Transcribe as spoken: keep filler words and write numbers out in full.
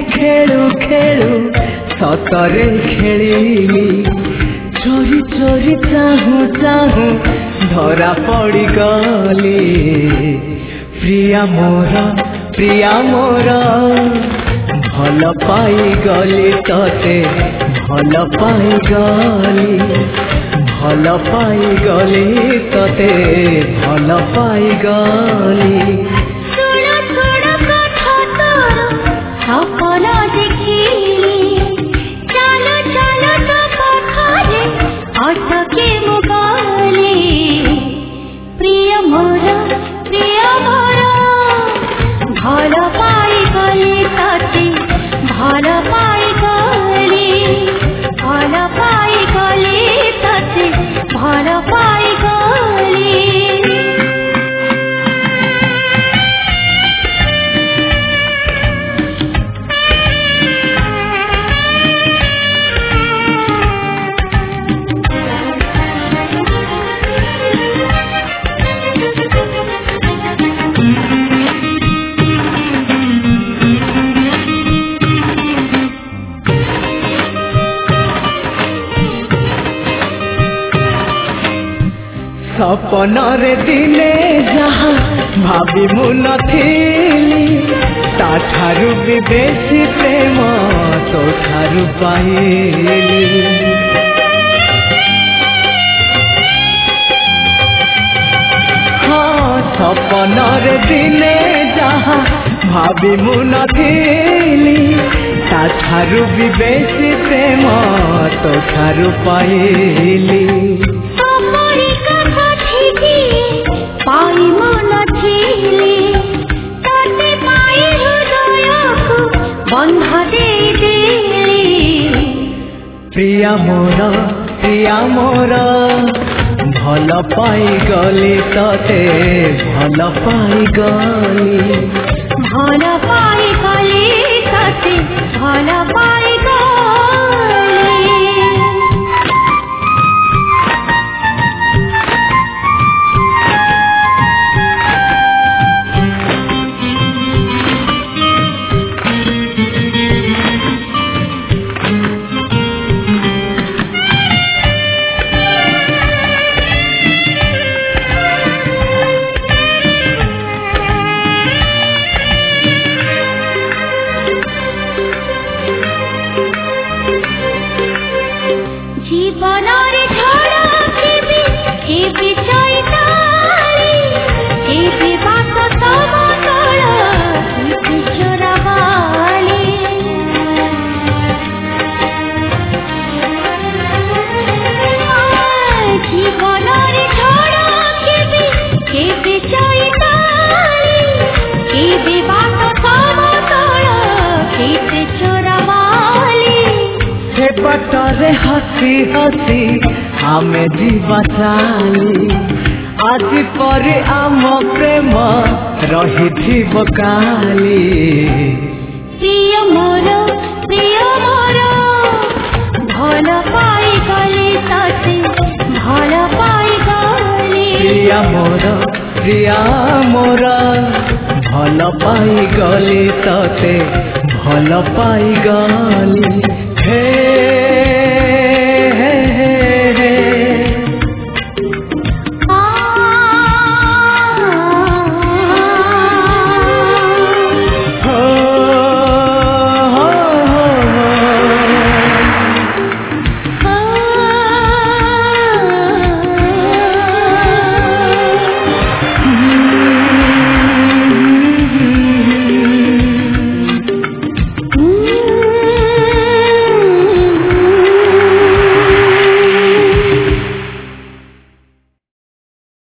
खेलु खेलु सतरे खेलिली चोरी चोरी चाहू चाहू धरा पड़ी गली प्रिया मोर प्रिया मोर भल पाई गली तते भल पाई गली भल पाई गली तते भल पाई गली सपना देखिली चलो चलो तो पाखरे अटके मुगाले प्रिय मोर प्रिय मोर भल पाई गली तते भल पाई गली भल पाई गली तते भल पाई गली सपन रे दिने जहाँ भाभी मु नथिली ताठारु भी बेसी प्रेम तो ठारु पाइली हाँ सपन रे दिने जहाँ भाभी मु नथिली ताठारु भी बेसी प्रेम तो ठारु पाइली पाई मन छिली तते पाई हृदय को बंध दे देली प्रिया मोर प्रिया मोर भल पाई गली तते भल पाई गली भल पाई गली तते भल पाई गली जीवनरे झड़ा केबे केबे चैताली केबे बात समतल केबे चोरावाली जीवनरे झड़ा केबे केबे चैताली केबे बात समतल केबे चोरावाली पटरे हसी हसी आमे जीवा चाली आज पर आम प्रेम रही काली प्रिय मोर प्रिय मोर भल पाई गली तते भल पाई गली प्रिया मोर प्रिया मोर भल पाई गली तते भल पाई गली हे